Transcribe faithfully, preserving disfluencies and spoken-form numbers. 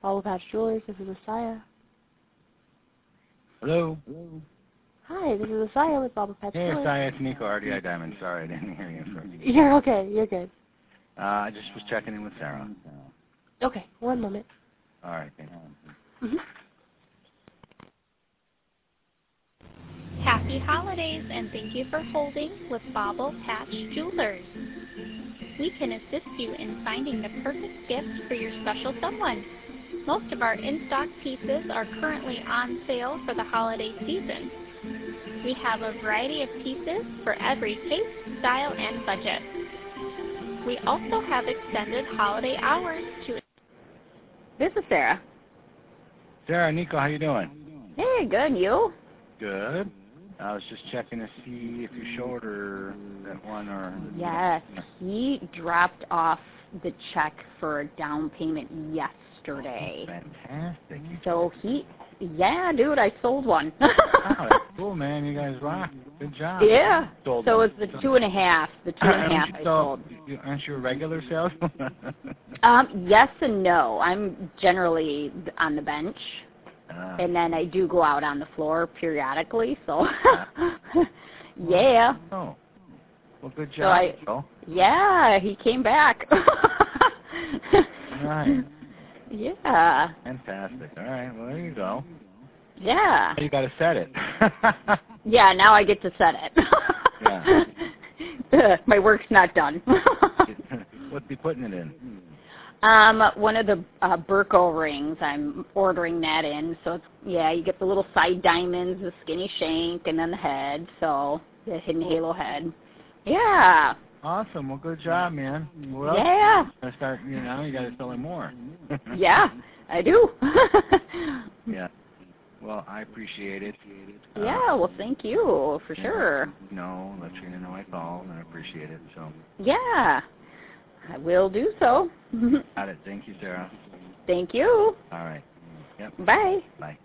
Bobble Patch Jewelers, this is Asaya. Hello? Hi, this is Asaya with Bobble Patch Hey, Jewelers. Asaya, it's Nico, R D I Diamond. Sorry, I didn't hear you first. You're okay, you're good. Uh, I just was checking in with Sarah. Okay, one moment. All right, thanks. Mm-hmm. Happy holidays, and thank you for holding with Bobble Patch Jewelers. We can assist you in finding the perfect gift for your special someone. Most of our in-stock pieces are currently on sale for the holiday season. We have a variety of pieces for every taste, style, and budget. We also have extended holiday hours to... This is Sarah. Sarah, Nico, how you doing? Hey, good. You? Good. I was just checking to see if you showed her that one or... Yes, he dropped off the check for a down payment yesterday. Oh, fantastic. You So he, yeah, dude, I sold one. Wow, that's cool, man. You guys rock. Good job. Yeah. Sold So one. it's the two and a half. The two and a half I sold. You, aren't you a regular salesman? Um, yes and no. I'm generally on the bench. Ah. And then I do go out on the floor periodically, so yeah. Oh, well, good job. So I, Joe. yeah, he came back. Right. Yeah. Fantastic. All right. Well, there you go. Yeah. You got to set it. Yeah. Now I get to set it. Yeah. My work's not done. What's he putting it in? Um, one of the uh, Burko rings. I'm ordering that in. So it's, yeah, you get the little side diamonds, the skinny shank, and then the head. So the hidden halo head. Yeah. Awesome. Well, good job, man. Well, yeah. I start. You know, you got to sell him more. Yeah, I do. Yeah. Well, I appreciate it. Yeah. Uh, well, thank you for sure. No, let Trina know I called, and I appreciate it. So. Yeah. I will do so. Got it. Thank you, Sarah. Thank you. All right. Yep. Bye. Bye.